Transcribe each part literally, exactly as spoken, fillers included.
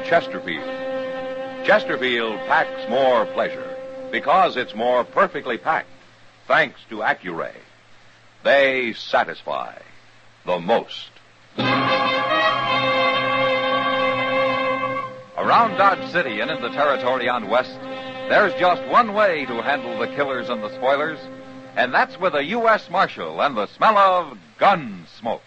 Chesterfield. Chesterfield packs more pleasure because it's more perfectly packed, thanks to Accuray. They satisfy the most. Around Dodge City and in the territory on West, there's just one way to handle the killers and the spoilers, and that's with a U S Marshal and the smell of gun smoke.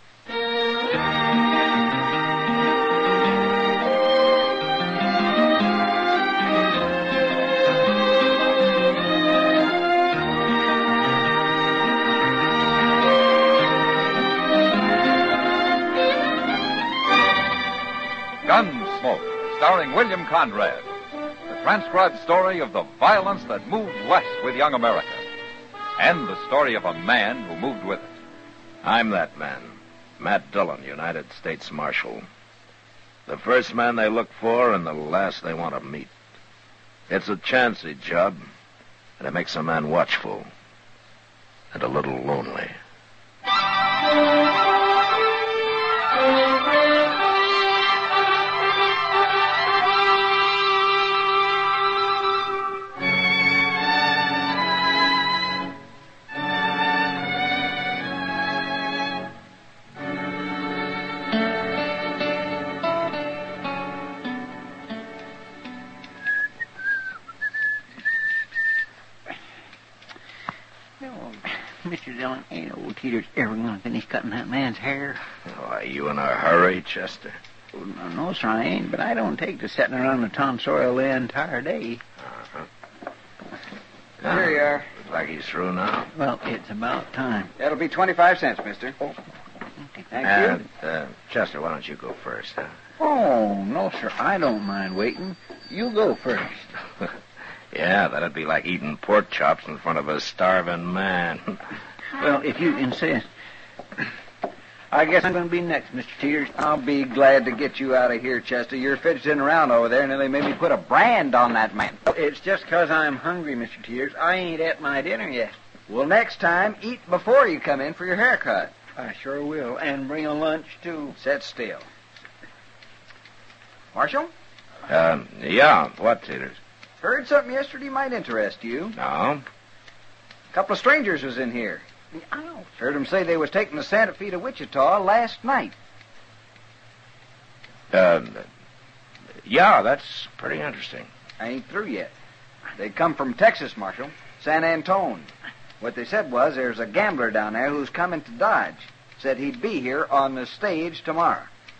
Gunsmoke, starring William Conrad. The transcribed story of the violence that moved west with young America. And the story of a man who moved with it. I'm that man, Matt Dillon, United States Marshal. The first man they look for and the last they want to meet. It's a chancy job, and it makes a man watchful and a little lonely. Mister Dillon, ain't old Teeter's ever going to finish cutting that man's hair. Oh, are you in a hurry, Chester? Well, no, no, sir, I ain't, but I don't take to sitting around the tonsorial the entire day. Uh-huh. Here you are. Looks like he's through now. Well, it's about time. That'll be twenty-five cents, mister. Oh, Thank Uh, you. uh, Chester, why don't you go first, huh? Oh, no, sir, I don't mind waiting. You go first. Yeah, that'd be like eating pork chops in front of a starving man. Well, if you insist. I guess I'm going to be next, Mister Teeters. I'll be glad to get you out of here, Chester. You're fidgeting around over there, and then they made me put a brand on that man. It's just 'cause I'm hungry, Mister Teeters. I ain't at my dinner yet. Well, next time, eat before you come in for your haircut. I sure will, and bring a lunch, too. Sit still. Marshal? Um, yeah, what, Teeters? Heard something yesterday might interest you. No? A couple of strangers was in here. Ow. Heard them say they was taking the Santa Fe to Wichita last night. Um, yeah, that's pretty interesting. I ain't through yet. They come from Texas, Marshal. San Antone. What they said was there's a gambler down there who's coming to Dodge. Said he'd be here on the stage tomorrow.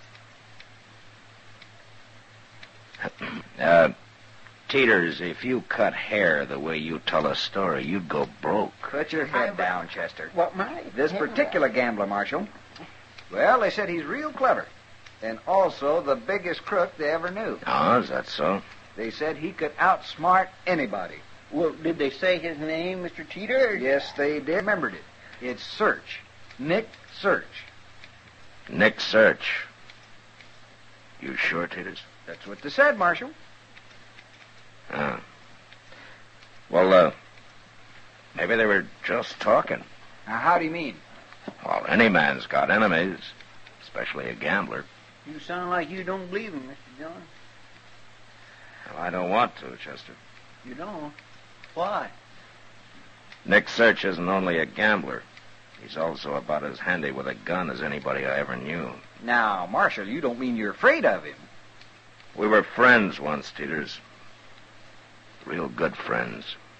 uh, Teeters, if you cut hair the way you tell a story, you'd go broke. Put your head down, Chester. What, my? This particular gambler, Marshal. Well, they said he's real clever. And also the biggest crook they ever knew. Oh, is that so? They said he could outsmart anybody. Well, did they say his name, Mister Teeter? Yes, they did. Remembered it. It's Search. Nick Search. Nick Search. You sure, Teeters? That's what they said, Marshal. Ah. Well, uh, maybe they were just talking. Now, how do you mean? Well, any man's got enemies, especially a gambler. You sound like you don't believe him, Mister Dillon. Well, I don't want to, Chester. You don't? Why? Nick Search isn't only a gambler. He's also about as handy with a gun as anybody I ever knew. Now, Marshal, you don't mean you're afraid of him. We were friends once, Teeters. Real good friends.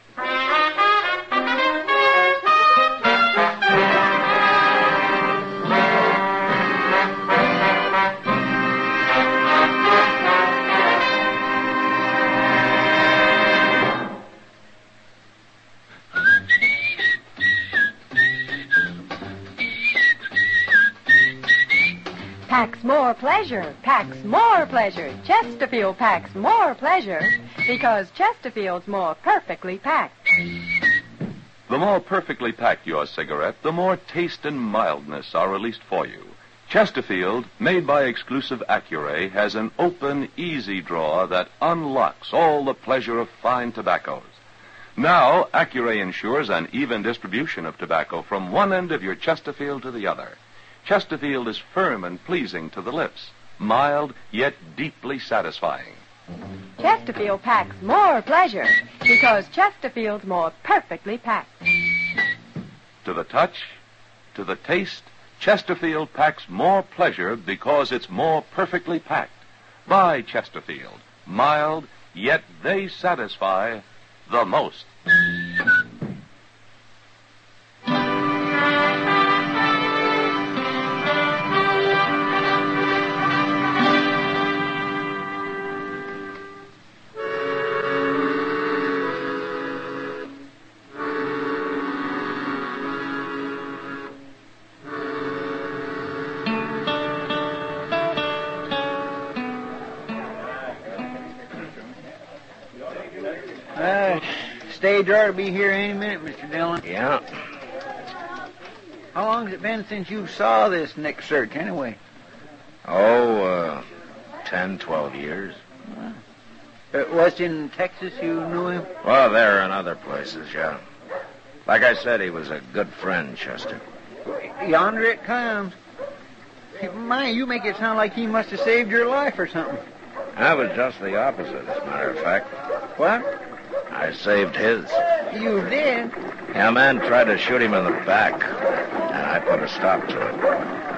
Packs more pleasure, packs more pleasure. Chesterfield packs more pleasure because Chesterfield's more perfectly packed. The more perfectly packed your cigarette, the more taste and mildness are released for you. Chesterfield, made by exclusive Accuray, has an open, easy drawer that unlocks all the pleasure of fine tobaccos. Now, Accuray ensures an even distribution of tobacco from one end of your Chesterfield to the other. Chesterfield is firm and pleasing to the lips, mild yet deeply satisfying. Chesterfield packs more pleasure because Chesterfield's more perfectly packed. To the touch, to the taste, Chesterfield packs more pleasure because it's more perfectly packed. Buy Chesterfield. Mild, yet they satisfy the most. Uh, stage ought to be here any minute, Mister Dillon. Yeah. How long has it been since you saw this Nick Search, anyway? Oh, uh, ten, twelve years. Uh, was in Texas you knew him? Well, there and other places, yeah. Like I said, he was a good friend, Chester. Yonder it comes. My, you make it sound like he must have saved your life or something. That was just the opposite, as a matter of fact. What? I saved his. You did? Yeah, a man tried to shoot him in the back, and I put a stop to it.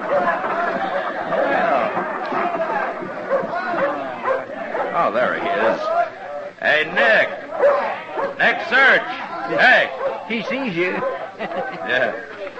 Well. Oh, there he is. Hey, Nick. Nick Search. Hey. He sees you. Yeah.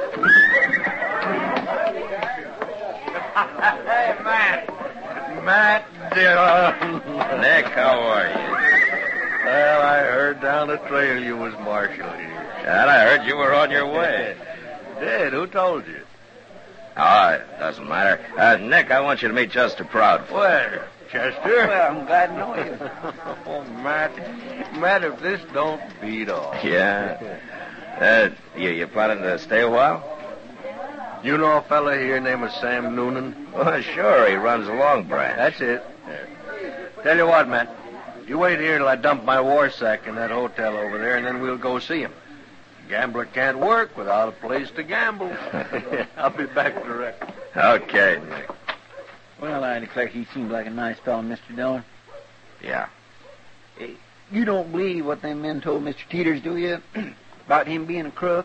Hey, Matt. Matt Dillon. Nick, how are you? Well, I heard down the trail you was marshal here. And I heard you were on your way. Did? Who told you? Oh, it doesn't matter. Uh, Nick, I want you to meet Chester Proudfoot. Where? Chester? Well, I'm glad to know you. Oh, Matt. Matt, if this don't beat all. Yeah. Uh, you, you planning to stay a while? You know a fella here named Sam Noonan? Well, sure. He runs a long branch. That's it. Yeah. Tell you what, Matt. You wait here till I dump my war sack in that hotel over there, and then we'll go see him. Gambler can't work without a place to gamble. I'll be back direct. Okay, Nick. Well, I declare he seems like a nice fellow, Mister Dillon. Yeah. Hey, you don't believe what them men told Mister Teeters, do you? About him being a crook?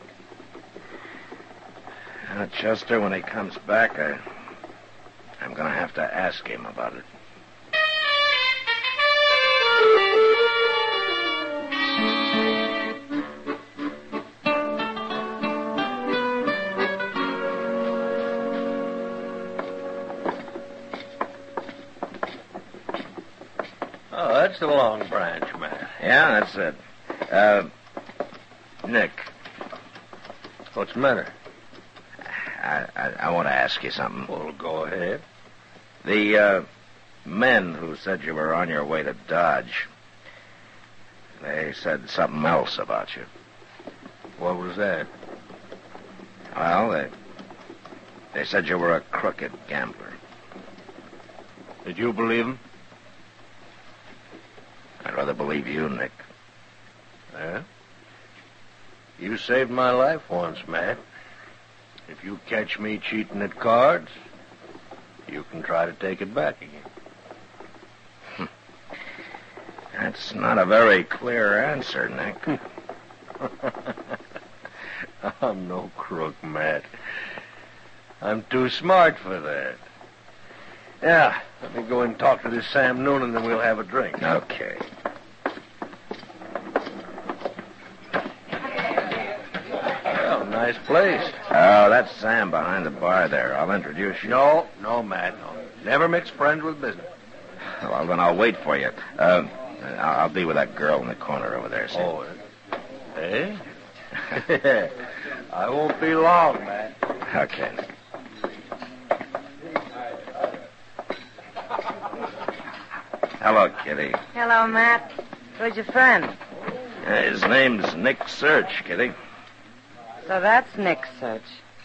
Uh, Chester, when he comes back, I, I'm going to have to ask him about it. Oh, that's the long branch, man. Yeah, that's it. Uh, Nick. What's the matter? I, I, I want to ask you something. Well, go ahead. The uh, men who said you were on your way to Dodge, they said something else about you. What was that? Well, they, they said you were a crooked gambler. Did you believe them? I'd rather believe you, Nick. Yeah? You saved my life once, Matt. If you catch me cheating at cards, you can try to take it back again. That's not a very clear answer, Nick. I'm no crook, Matt. I'm too smart for that. Yeah, let me go and talk to this Sam Noonan, then we'll have a drink. Okay. Well, nice place. Oh, that's Sam behind the bar there. I'll introduce you. No, no, Matt, no. Never mix friends with business. Well, then I'll wait for you. Uh, I'll I'll be with that girl in the corner over there, see? Oh, eh? I won't be long, Matt. Okay. Hello, Kitty. Hello, Matt. Who's your friend? Uh, his name's Nick Search, Kitty. So that's Nick Search.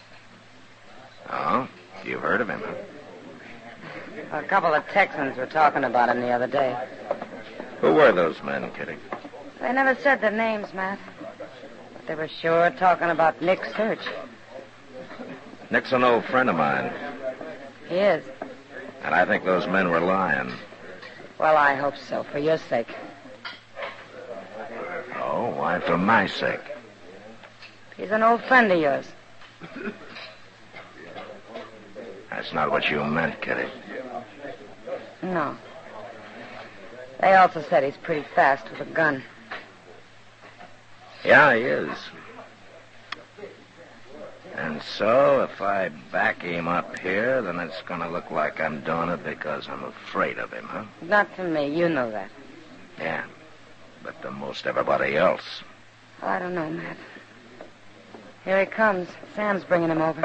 Oh? You've heard of him, huh? A couple of Texans were talking about him the other day. Who were those men, Kitty? They never said their names, Matt. But they were sure talking about Nick Search. Nick's an old friend of mine. He is. And I think those men were lying. Well, I hope so, for your sake. Oh, why for my sake? He's an old friend of yours. That's not what you meant, Kitty. No. They also said he's pretty fast with a gun. Yeah, he is. And so, if I back him up here, then it's going to look like I'm doing it because I'm afraid of him, huh? Not to me. You know that. Yeah, but to most everybody else. I don't know, Matt. Here he comes. Sam's bringing him over.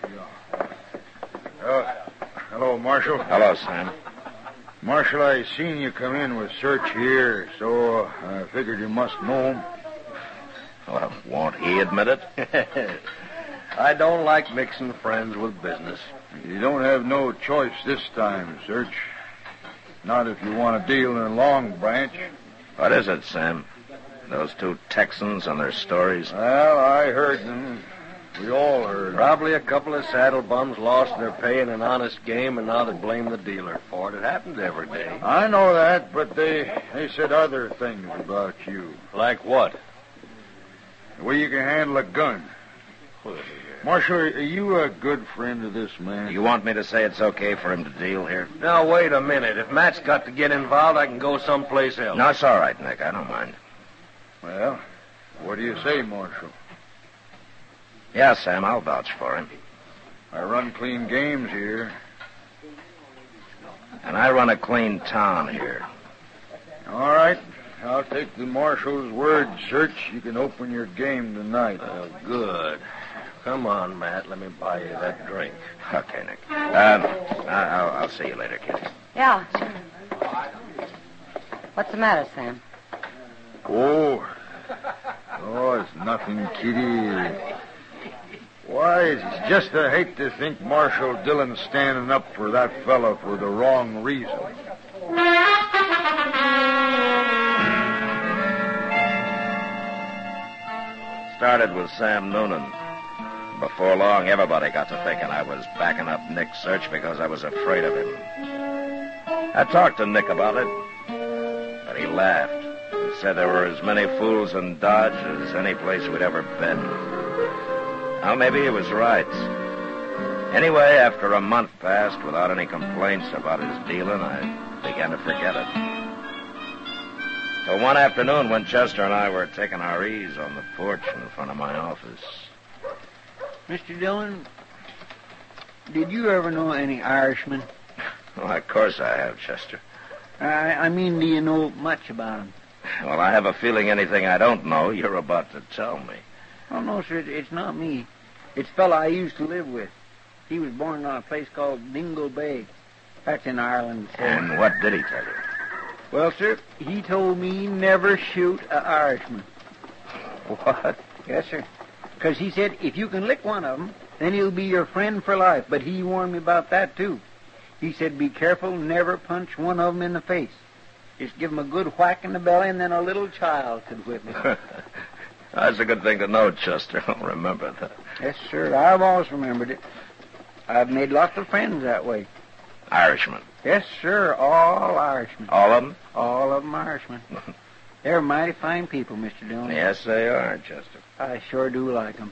Uh, hello, Marshal. Hello, Sam. Marshal, I seen you come in with Search here, so I figured you must know him. Well, won't he admit it? I don't like mixing friends with business. You don't have no choice this time, Search. Not if you want to deal in Long Branch. What is it, Sam? Those two Texans and their stories? Well, I heard them. We all heard them. Probably a couple of saddle bums lost their pay in an honest game, and now they blame the dealer for it. It happens every day. I know that, but they, they said other things about you. Like what? The way you can handle a gun. Marshal, are you a good friend of this man? You want me to say it's okay for him to deal here? Now, wait a minute. If Matt's got to get involved, I can go someplace else. No, it's all right, Nick. I don't mind. Well, what do you say, Marshal? Yeah, Sam, I'll vouch for him. I run clean games here. And I run a clean town here. All right. I'll take the Marshal's word, Search. You can open your game tonight. Oh, good. Come on, Matt. Let me buy you that drink. Okay, Nick. Um, I'll, I'll see you later, Kitty. Yeah, sure. What's the matter, Sam? Oh. Oh, it's nothing, Kitty. Why, it's just I hate to think Marshal Dillon's standing up for that fella for the wrong reason. Started with Sam Noonan. Before long, everybody got to thinking I was backing up Nick Search because I was afraid of him. I talked to Nick about it, but he laughed and said there were as many fools in Dodge as any place we'd ever been. Well, maybe he was right. Anyway, after a month passed without any complaints about his dealing, I began to forget it. So one afternoon when Chester and I were taking our ease on the porch in front of my office... Mister Dillon, did you ever know any Irishmen? Well, of course I have, Chester. I, I mean, do you know much about them? Well, I have a feeling anything I don't know, you're about to tell me. Oh, no, sir, it, it's not me. It's a fellow I used to live with. He was born on a place called Dingle Bay. That's in Ireland, sir. And what did he tell you? Well, sir, he told me never shoot a Irishman. What? Yes, sir. Because he said if you can lick one of them, then he'll be your friend for life. But he warned me about that, too. He said be careful, never punch one of them in the face. Just give him a good whack in the belly, and then a little child could whip him. That's a good thing to know, Chester. I'll remember that. Yes, sir. I've always remembered it. I've made lots of friends that way. Irishmen? Yes, sir. All Irishmen. All of them? All of them Irishmen. They're mighty fine people, Mister Dillon. Yes, they are, Chester. I sure do like them.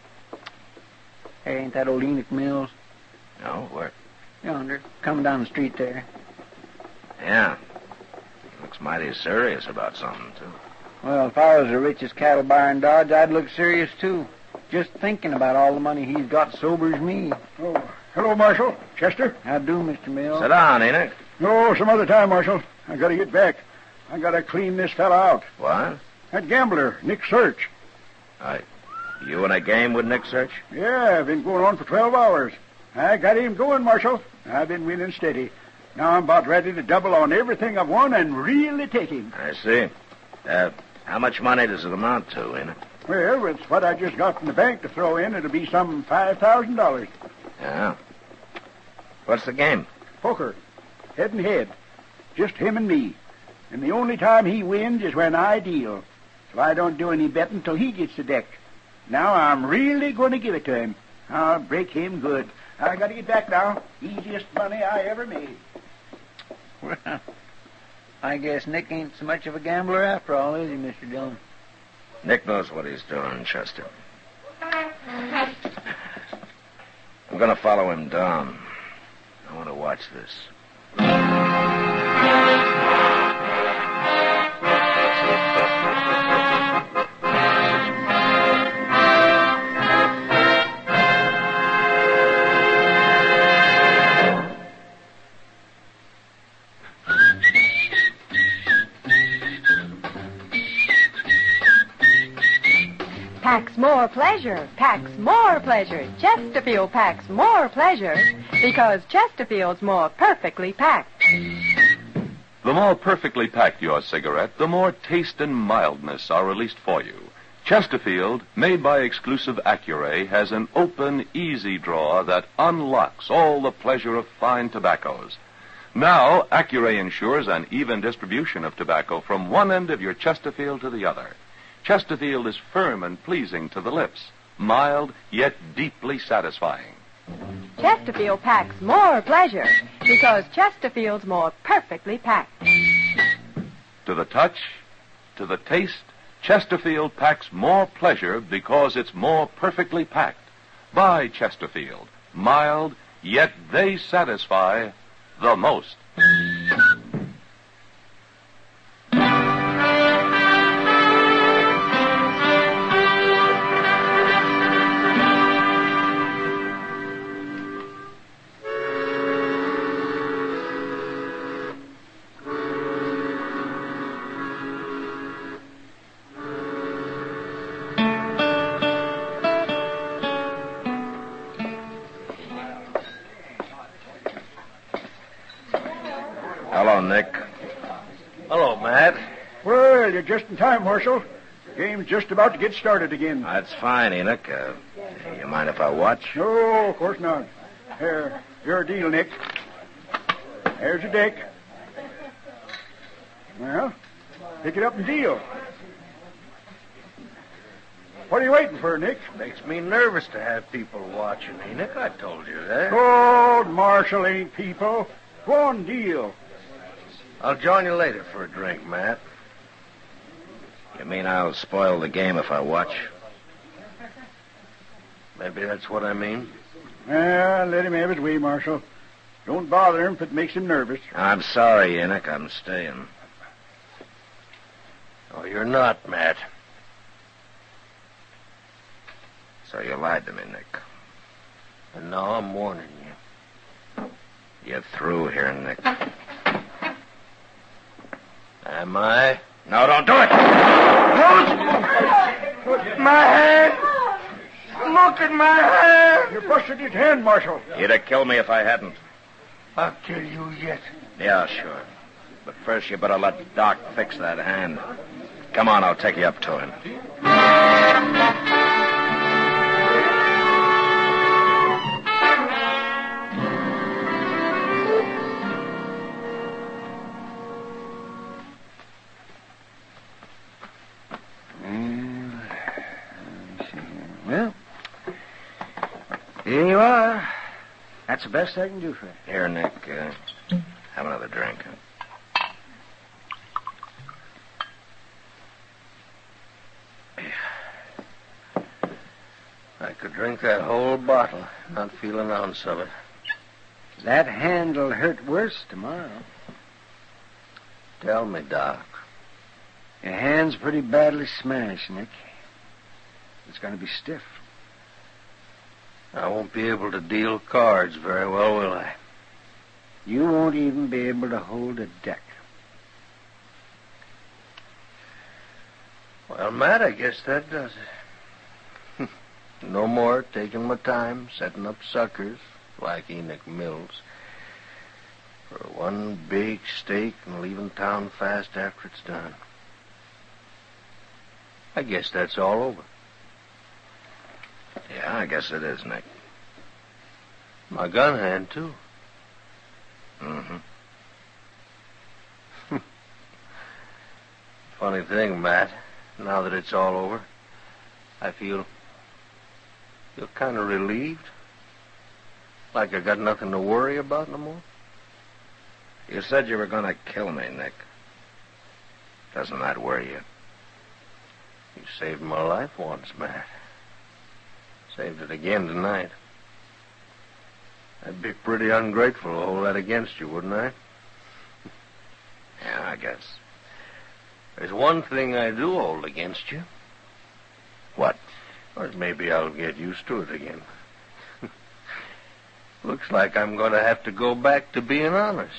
Hey, ain't that old Enoch Mills? No, where? Yonder, coming down the street there. Yeah. Looks mighty serious about something, too. Well, if I was the richest cattle buyer in Dodge, I'd look serious, too. Just thinking about all the money he's got sobers me. Oh, hello, Marshal. Chester? How do, Mister Mills? Sit down, Enoch. No, some other time, Marshal. I gotta get back. I gotta clean this fella out. What? That gambler, Nick Search. I, you in a game with Nick Search? Yeah, I've been going on for twelve hours. I got him going, Marshal. I've been winning steady. Now I'm about ready to double on everything I've won and really take him. I see. Uh, how much money does it amount to, Enoch? Well, it's what I just got from the bank to throw in. It'll be some five thousand dollars. Yeah. What's the game? Poker. Head and head. Just him and me. And the only time he wins is when I deal. So I don't do any betting until he gets the deck. Now I'm really going to give it to him. I'll break him good. I got to get back now. Easiest money I ever made. Well, I guess Nick ain't so much of a gambler after all, is he, Mister Dillon? Nick knows what he's doing, Chester. I'm going to follow him down. I want to watch this. Packs more pleasure, packs more pleasure. Chesterfield packs more pleasure because Chesterfield's more perfectly packed. The more perfectly packed your cigarette, the more taste and mildness are released for you. Chesterfield, made by exclusive Accuray, has an open, easy drawer that unlocks all the pleasure of fine tobaccos. Now, Accuray ensures an even distribution of tobacco from one end of your Chesterfield to the other. Chesterfield is firm and pleasing to the lips, mild yet deeply satisfying. Chesterfield packs more pleasure because Chesterfield's more perfectly packed. To the touch, to the taste, Chesterfield packs more pleasure because it's more perfectly packed. Buy Chesterfield, mild, yet they satisfy the most. Hello, Nick. Hello, Matt. Well, you're just in time, Marshal. Game's just about to get started again. That's fine, Enoch. Uh, you mind if I watch? No, of course not. Here, your deal, Nick. There's your deck. Well, pick it up and deal. What are you waiting for, Nick? Makes me nervous to have people watching, Enoch. I told you that. Old Marshal ain't people. Go on, deal. I'll join you later for a drink, Matt. You mean I'll spoil the game if I watch? Maybe that's what I mean. Well, let him have his way, Marshal. Don't bother him if it makes him nervous. I'm sorry, Enoch. I'm staying. Oh, you're not, Matt. So you lied to me, Nick. And now I'm warning you. You're through here, Nick. Am I? No, don't do it! My hand! Look at my hand! You busted his hand, Marshal. You'd have killed me if I hadn't. I'll kill you yet. Yeah, sure. But first you better let Doc fix that hand. Come on, I'll take you up to him. Well, here you are. That's the best I can do for you. Here, Nick, uh, have another drink. I could drink that whole bottle, not feel an ounce of it. That hand'll hurt worse tomorrow. Tell me, Doc. Your hand's pretty badly smashed, Nick. It's going to be stiff. I won't be able to deal cards very well, will I? You won't even be able to hold a deck. Well, Matt, I guess that does it. No more taking my time setting up suckers like Enoch Mills for one big stake and leaving town fast after it's done. I guess that's all over. Yeah, I guess it is, Nick. My gun hand, too. Mm-hmm. Funny thing, Matt, now that it's all over, I feel... feel kind of relieved. Like I got nothing to worry about no more? You said you were going to kill me, Nick. Doesn't that worry you? You saved my life once, Matt. Saved it again tonight. I'd be pretty ungrateful to hold that against you, wouldn't I? Yeah, I guess. There's one thing I do hold against you. What? Or maybe I'll get used to it again. Looks like I'm going to have to go back to being honest.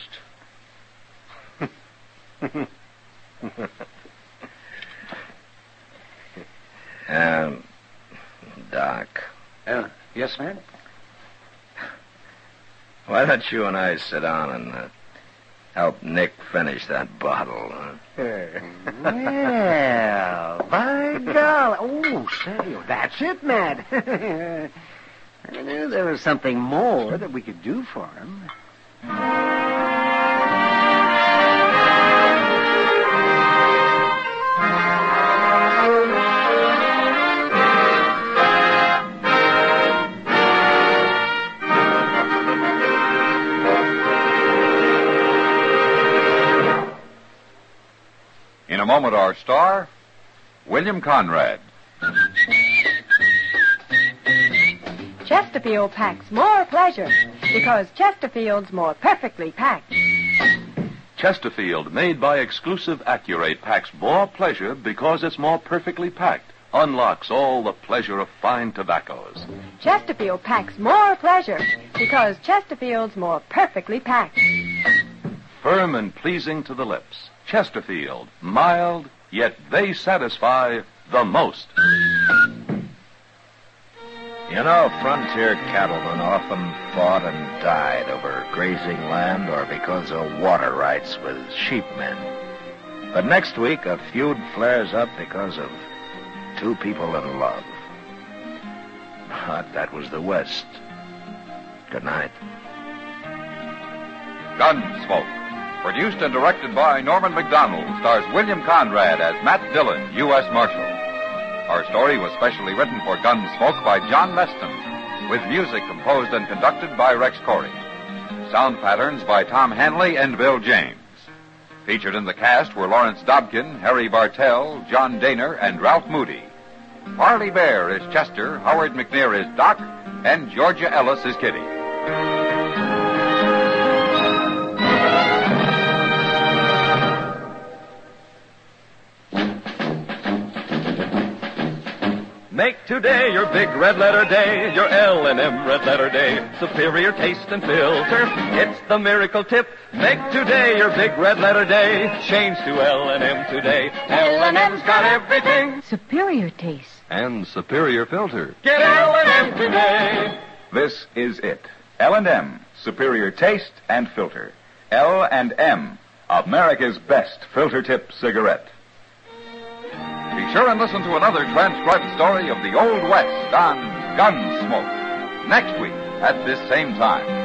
um, Doc. Uh, yes, man? Why don't you and I sit down and uh, help Nick finish that bottle, huh? Well, by golly. Oh, say, that's it, Matt. I knew there was something more that we could do for him. In a moment, our star, William Conrad. Chesterfield packs more pleasure because Chesterfield's more perfectly packed. Chesterfield, made by exclusive Accurate, packs more pleasure because it's more perfectly packed. Unlocks all the pleasure of fine tobaccos. Chesterfield packs more pleasure because Chesterfield's more perfectly packed. Firm and pleasing to the lips. Chesterfield, mild, yet they satisfy the most. You know, frontier cattlemen often fought and died over grazing land or because of water rights with sheepmen. But next week, a feud flares up because of two people in love. But that was the West. Good night. Gunsmoke. Produced and directed by Norman Macdonald, stars William Conrad as Matt Dillon, U S Marshal. Our story was specially written for Gunsmoke by John Meston, with music composed and conducted by Rex Corey. Sound patterns by Tom Hanley and Bill James. Featured in the cast were Lawrence Dobkin, Harry Bartell, John Daner, and Ralph Moody. Parley Bear is Chester, Howard McNear is Doc, and Georgia Ellis is Kitty. Make today your big red letter day, your L and M red letter day. Superior taste and filter, it's the miracle tip. Make today your big red letter day. Change to L and M today. L and M's got everything. Superior taste. And superior filter. Get L and M today. This is it. L and M, superior taste and filter. L and M, America's best filter tip cigarette. Be sure and listen to another transcribed story of the Old West on Gunsmoke next week at this same time.